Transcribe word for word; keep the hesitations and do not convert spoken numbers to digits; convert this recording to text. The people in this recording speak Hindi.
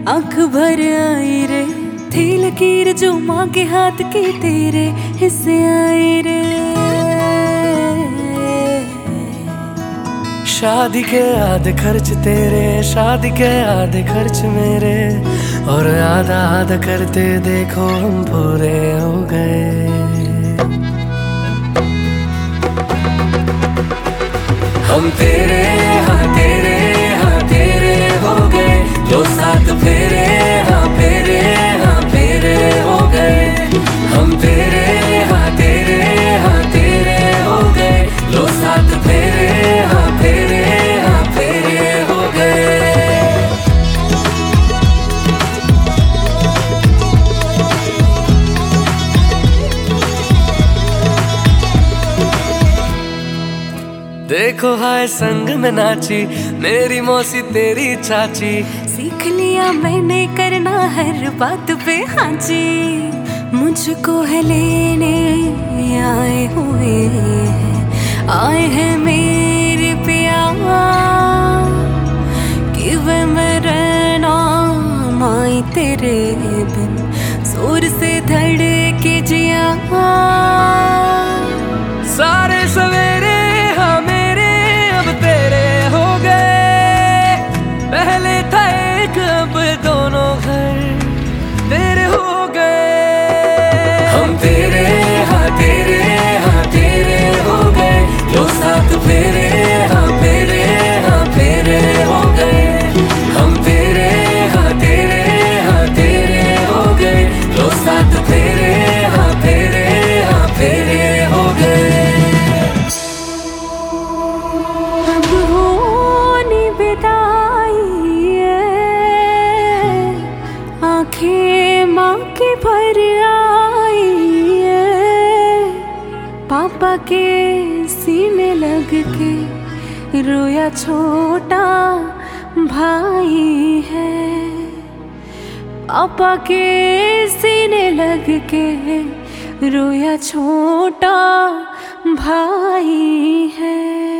आंख भर आई रे, थी लकीर जो माँ के हाथ की तेरे हिस्से आई रे। शादी के आधे खर्च तेरे, शादी के आधे खर्च मेरे, और आधा आधा करते देखो हम पूरे हो गए। हम तेरे हाँ तेरे हाँ तेरे हो गए, जो साथ फेरे हाँ फेरे हाँ फेरे हो गए। हम तेरे हाँ तेरे हाँ तेरे हो गए, जो साथ फेरे हाँ फेरे हाँ फेरे हो गए। देखो हाय संग में नाची मेरी मौसी तेरी चाची, सीख लिया मैंने करना हर बात पे हाँ जी। मुझको है लेने आए हुए हैं, आए हैं मेरे प्यार, कि वे मैं रहना माई तेरे बिन, जोर से धड़के जिया। सारे सवेरे हाँ मेरे अब तेरे हो गए, पहले था एक अब दोनों घर तेरे हो गए। हम तेरे हाँ तेरे हाँ तेरे हो गए, जो साथ फेरे हाँ फेरे हाँ फेरे हो गए। हम तेरे हाँ तेरे हाँ तेरे हो गए, जो साथ फेरे हाँ फेरे हाँ फेरे हो गए। आंखें माँ की भर आई है, पापा के सीने लग के रोया छोटा भाई है। पापा के सीने लग के रोया छोटा भाई है।